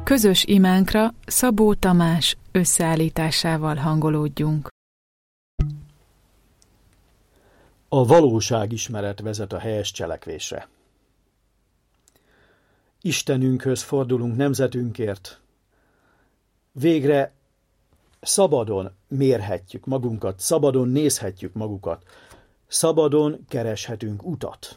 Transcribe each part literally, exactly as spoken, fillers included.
Közös imánkra Szabó Tamás összeállításával hangolódjunk. A valóságismeret vezet a helyes cselekvésre. Istenünkhöz fordulunk nemzetünkért. Végre szabadon mérhetjük magunkat, szabadon nézhetjük magukat, szabadon kereshetünk utat.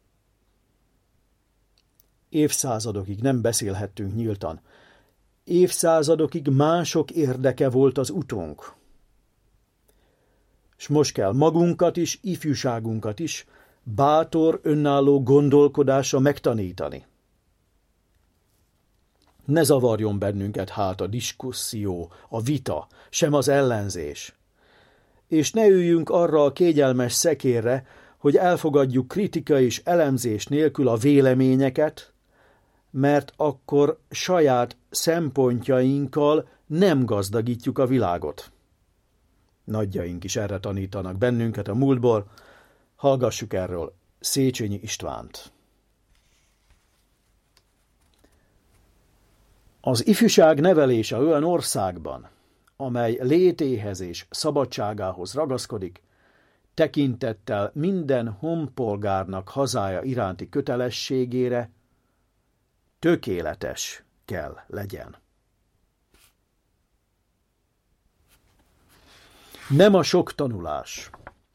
Évszázadokig nem beszélhettünk nyíltan. Évszázadokig mások érdeke volt az utunk. S most kell magunkat is, ifjúságunkat is bátor, önálló gondolkodásra megtanítani. Ne zavarjon bennünket hát a diszkuszió, a vita, sem az ellenzés. És ne üljünk arra a kényelmes szekérre, hogy elfogadjuk kritika és elemzés nélkül a véleményeket, mert akkor saját szempontjainkkal nem gazdagítjuk a világot. Nagyjaink is erre tanítanak bennünket a múltból. Hallgassuk erről Széchenyi Istvánt. Az ifjúság nevelése olyan országban, amely létéhez és szabadságához ragaszkodik, tekintettel minden honpolgárnak hazája iránti kötelességére, tökéletes kell legyen. Nem a sok tanulás,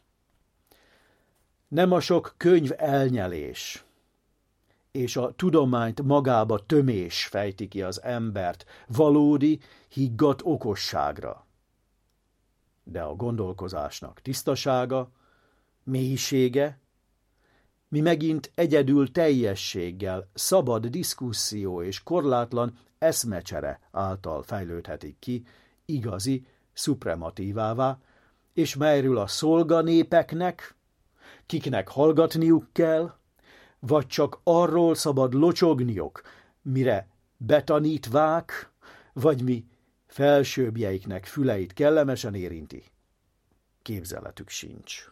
nem a sok könyv elnyelés, és a tudományt magába tömés fejti ki az embert valódi, higgadt okosságra. De a gondolkozásnak tisztasága, mélysége, mi megint egyedül teljességgel, szabad diszkuszió és korlátlan eszmecsere által fejlődhetik ki igazi szuprematívává, és melyről a szolganépeknek, kiknek hallgatniuk kell, vagy csak arról szabad locsogniuk, mire betanítvák, vagy mi felsőbbjeiknek füleit kellemesen érinti. Képzeletük sincs.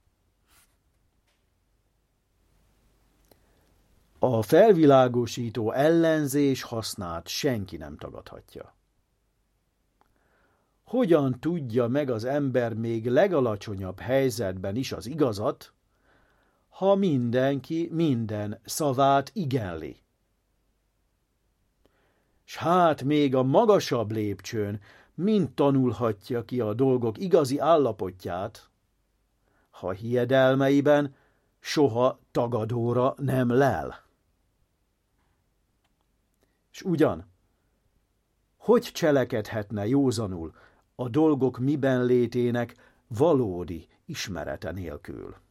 A felvilágosító ellenzés hasznát senki nem tagadhatja. Hogyan tudja meg az ember még legalacsonyabb helyzetben is az igazat, ha mindenki minden szavát igenli? S hát még a magasabb lépcsőn mind tanulhatja ki a dolgok igazi állapotját, ha hiedelmeiben soha tagadóra nem lel. S ugyan, hogy cselekedhetne józanul a dolgok miben létének valódi ismerete nélkül?